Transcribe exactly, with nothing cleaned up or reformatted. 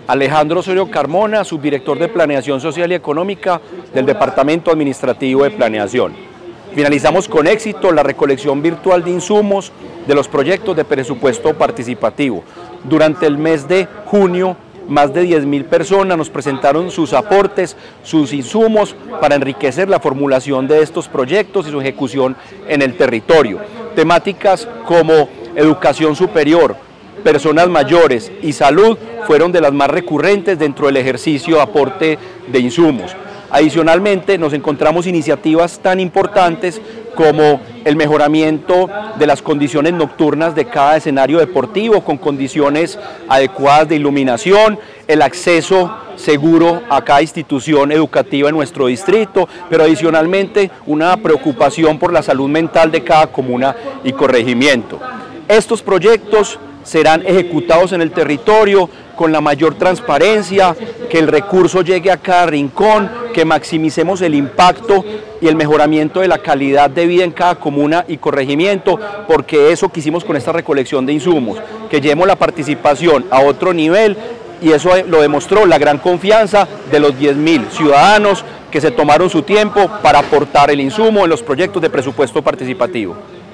Alejandro Osorio Carmona, subdirector de Planeación Social y Económica del Departamento Administrativo de Planeación. Finalizamos con éxito la recolección virtual de insumos de los proyectos de presupuesto participativo. Durante el mes de junio, más de diez mil personas nos presentaron sus aportes, sus insumos para enriquecer la formulación de estos proyectos y su ejecución en el territorio. Temáticas como educación superior, personas mayores y salud fueron de las más recurrentes dentro del ejercicio de aporte de insumos. Adicionalmente, nos encontramos iniciativas tan importantes como el mejoramiento de las condiciones nocturnas de cada escenario deportivo con condiciones adecuadas de iluminación, el acceso seguro a cada institución educativa en nuestro distrito, pero adicionalmente una preocupación por la salud mental de cada comuna y corregimiento. Estos proyectos serán ejecutados en el territorio con la mayor transparencia, que el recurso llegue a cada rincón, que maximicemos el impacto y el mejoramiento de la calidad de vida en cada comuna y corregimiento, porque eso quisimos con esta recolección de insumos, que llevemos la participación a otro nivel, y eso lo demostró la gran confianza de los diez mil ciudadanos que se tomaron su tiempo para aportar el insumo en los proyectos de presupuesto participativo.